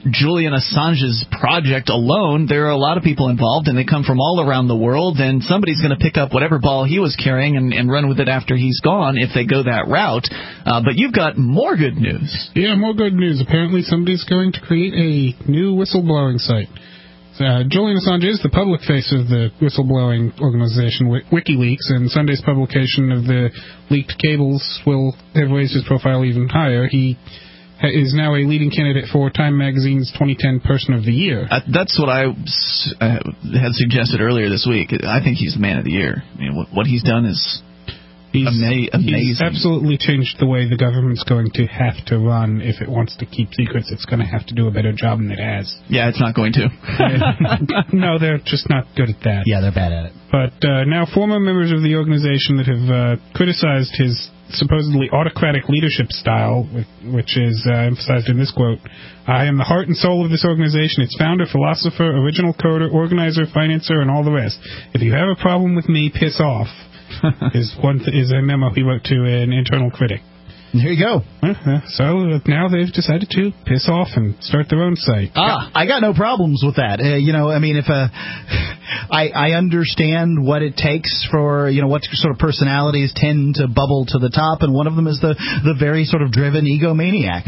Julian Assange's project alone, there are a lot of people involved, and they come from all around the world, and somebody's going to pick up whatever ball he was carrying and run with it after he's gone if they go that route. But you've got more good news. Yeah, more good news. Apparently somebody's going to create a new whistleblowing site. Julian Assange is the public face of the whistleblowing organization WikiLeaks, and Sunday's publication of the leaked cables will have raised his profile even higher. He is now a leading candidate for Time Magazine's 2010 Person of the Year. That's what I had suggested earlier this week. I think he's the man of the year. I mean, what he's done is amazing. He's absolutely changed the way the government's going to have to run. If it wants to keep secrets, it's going to have to do a better job than it has. Yeah, it's not going to. No, they're just not good at that. Yeah, they're bad at it. But now former members of the organization that have criticized his supposedly autocratic leadership style, which is emphasized in this quote, "I am the heart and soul of this organization, its founder, philosopher, original coder, organizer, financer, and all the rest. If you have a problem with me, piss off," is a memo he wrote to an internal critic. There you go. So now they've decided to piss off and start their own site. I got no problems with that. I mean, if I understand what it takes for, what sort of personalities tend to bubble to the top, and one of them is the very sort of driven egomaniac.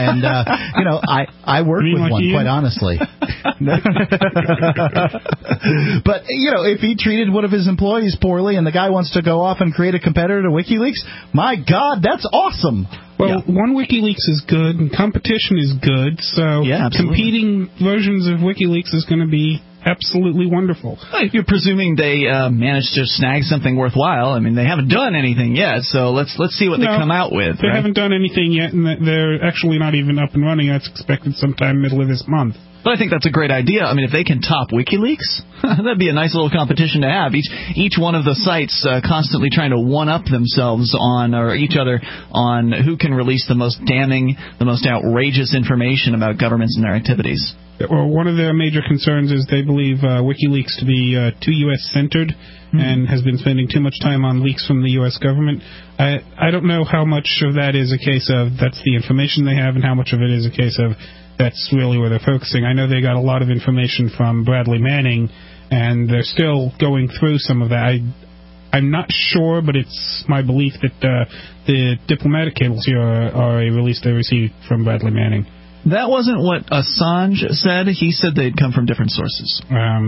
I work with one, quite honestly. But, if he treated one of his employees poorly and the guy wants to go off and create a competitor to WikiLeaks, my God, that's awesome. Well, one WikiLeaks is good, and competition is good, so competing versions of WikiLeaks is going to be absolutely wonderful. If you're presuming they managed to snag something worthwhile, I mean, they haven't done anything yet, so let's see what they come out with. They haven't done anything yet, and they're actually not even up and running. That's expected sometime middle of this month. But I think that's a great idea. I mean, if they can top WikiLeaks, that'd be a nice little competition to have. Each one of the sites constantly trying to one-up themselves or each other on who can release the most damning, the most outrageous information about governments and their activities. Well, one of their major concerns is they believe WikiLeaks to be too U.S.-centered and has been spending too much time on leaks from the U.S. government. I don't know how much of that is a case of that's the information they have and how much of it is a case of that's really where they're focusing. I know they got a lot of information from Bradley Manning, and they're still going through some of that. I'm not sure, but it's my belief that the diplomatic cables here are a release they received from Bradley Manning. That wasn't what Assange said. He said they'd come from different sources.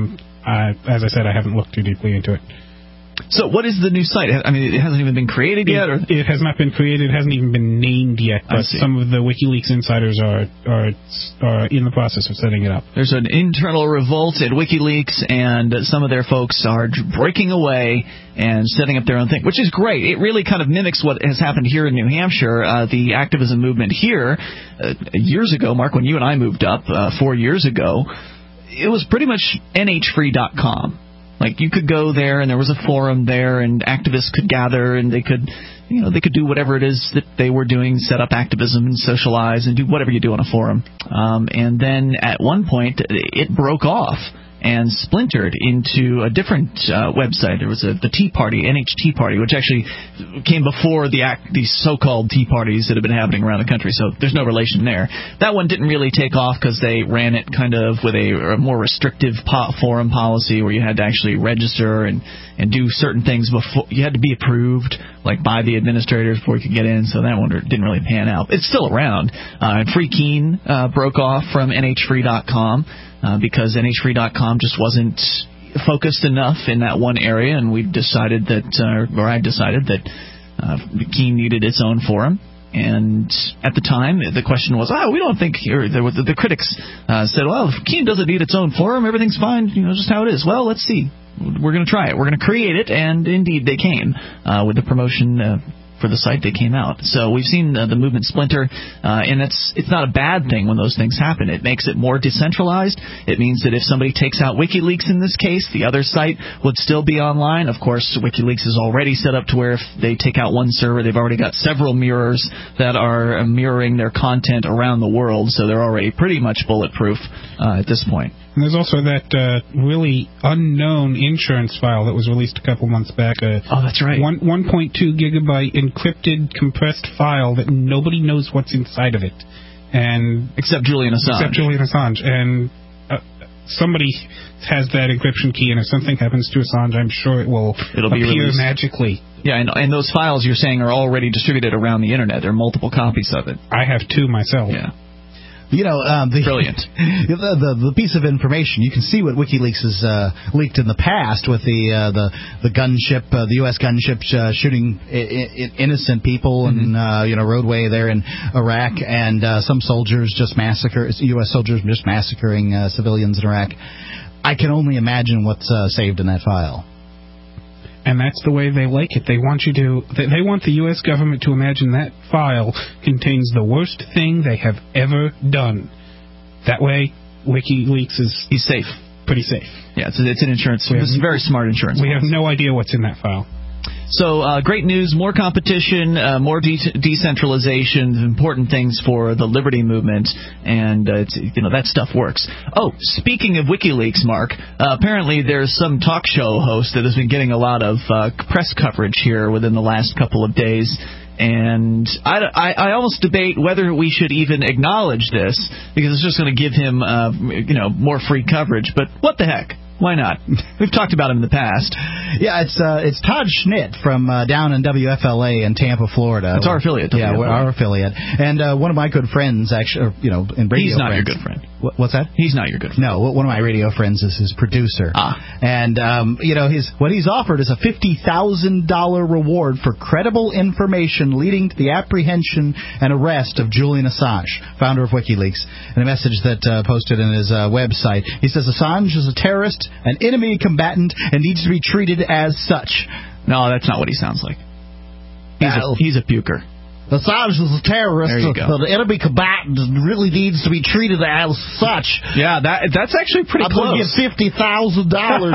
As I said, I haven't looked too deeply into it. So what is the new site? I mean, it hasn't even been created yet? Or? It has not been created. It hasn't even been named yet. But some of the WikiLeaks insiders are in the process of setting it up. There's an internal revolt at WikiLeaks, and some of their folks are breaking away and setting up their own thing, which is great. It really kind of mimics what has happened here in New Hampshire. The activism movement here, years ago, Mark, when you and I moved up 4 years ago, it was pretty much nhfree.com. Like, you could go there, and there was a forum there, and activists could gather, and they could do whatever it is that they were doing, set up activism and socialize and do whatever you do on a forum. And then at one point, it broke off and splintered into a different website. There was the Tea Party, NH Tea Party, which actually came before these so-called Tea Parties that have been happening around the country, so there's no relation there. That one didn't really take off because they ran it kind of with a more restrictive forum policy where you had to actually register and do certain things before. You had to be approved, like by the administrators before you could get in, so that one didn't really pan out. It's still around. And Free Keene broke off from nhfree.com. Because nhfree.com just wasn't focused enough in that one area, and I decided that Keene needed its own forum. And at the time, the question was, we don't think here. The critics said, well, if Keene doesn't need its own forum, everything's fine, just how it is. Well, let's see. We're going to try it. We're going to create it, and indeed they came with the promotion for the site. They came out. So we've seen the movement splinter, and it's not a bad thing when those things happen. It makes it more decentralized. It means that if somebody takes out WikiLeaks in this case, the other site would still be online. Of course, WikiLeaks is already set up to where if they take out one server, they've already got several mirrors that are mirroring their content around the world, so they're already pretty much bulletproof at this point. And there's also that really unknown insurance file that was released a couple months back. That's right. 1.2 gigabyte encrypted, compressed file that nobody knows what's inside of it. and except Julian Assange. And somebody has that encryption key, and if something happens to Assange, I'm sure it'll be appear released magically. Yeah, and those files you're saying are already distributed around the internet. There are multiple copies of it. I have 2 myself. Yeah. Brilliant. The piece of information, you can see what WikiLeaks has leaked in the past with the gunship, the U.S. gunship shooting innocent people and roadway there in Iraq, and some soldiers U.S. soldiers just massacring civilians in Iraq. I can only imagine what's saved in that file. And that's the way they like it. They want they want the U.S. government to imagine that file contains the worst thing they have ever done. That way, WikiLeaks he's safe. Pretty safe. Yeah, it's an insurance. It's very smart insurance. We have no idea what's in that file. So great news, more competition, more decentralization, important things for the liberty movement, and that stuff works. Oh, speaking of WikiLeaks, Mark, apparently there's some talk show host that has been getting a lot of press coverage here within the last couple of days. And I almost debate whether we should even acknowledge this, because it's just going to give him more free coverage. But what the heck? Why not? We've talked about him in the past. Yeah, it's Todd Schnitt from down in WFLA in Tampa, Florida. It's our affiliate. Yeah, our affiliate. And one of my good friends, actually, in radio. He's not friends, your good friend. What's that? He's not your good friend. No, one of my radio friends is his producer. And what he's offered is a $50,000 reward for credible information leading to the apprehension and arrest of Julian Assange, founder of WikiLeaks. In a message that posted in his website, he says Assange is a terrorist, an enemy combatant, and needs to be treated as such. No, that's not what he sounds like. He's a puker. Assange is a terrorist, an enemy combatant, and really needs to be treated as such. Yeah, that's actually pretty close. I'm going to give $50,000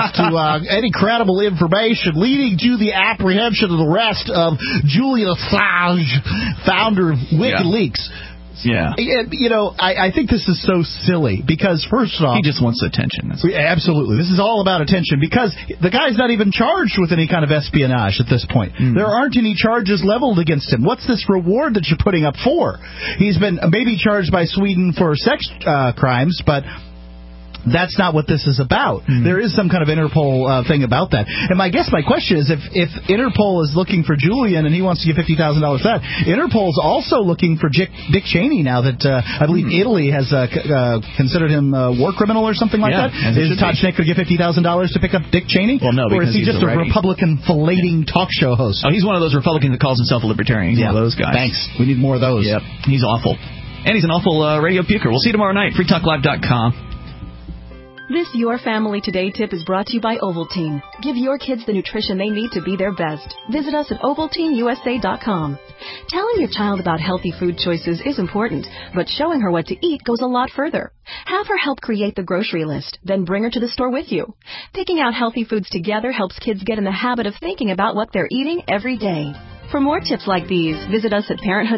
to any credible information leading to the apprehension and arrest of Julian Assange, founder of WikiLeaks. Yeah. I think this is so silly because, first off, he just wants attention. Absolutely. This is all about attention because the guy's not even charged with any kind of espionage at this point. There aren't any charges leveled against him. What's this reward that you're putting up for? He's been maybe charged by Sweden for sex crimes, but that's not what this is about. There is some kind of Interpol thing about that. And my question is, if Interpol is looking for Julian and he wants to give $50,000 for that, Interpol is also looking for Dick Cheney now that I believe Italy has considered him a war criminal or something like that. Is Todd Schnitt going to give $50,000 to pick up Dick Cheney? Well, no, or is he just a Republican filleting talk show host? Oh, he's one of those Republicans that calls himself a libertarian. He's one of those guys. Thanks. We need more of those. Yep. He's awful. And he's an awful radio puker. We'll see you tomorrow night. freetalklive.com. This Your Family Today tip is brought to you by Ovaltine. Give your kids the nutrition they need to be their best. Visit us at OvaltineUSA.com. Telling your child about healthy food choices is important, but showing her what to eat goes a lot further. Have her help create the grocery list, then bring her to the store with you. Picking out healthy foods together helps kids get in the habit of thinking about what they're eating every day. For more tips like these, visit us at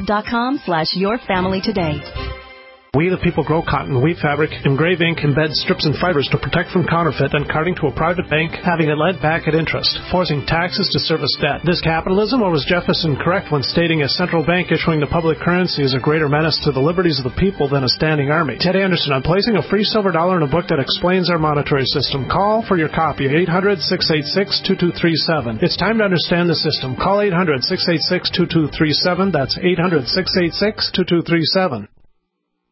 parenthood.com/yourfamilytoday. We the people grow cotton, weave fabric, engrave ink, embed strips and fibers to protect from counterfeit and carting to a private bank, having it lent back at interest, forcing taxes to service debt. This capitalism, or was Jefferson correct when stating a central bank issuing the public currency is a greater menace to the liberties of the people than a standing army? Ted Anderson, I'm placing a free silver dollar in a book that explains our monetary system. Call for your copy, 800-686-2237. It's time to understand the system. Call 800-686-2237. That's 800-686-2237.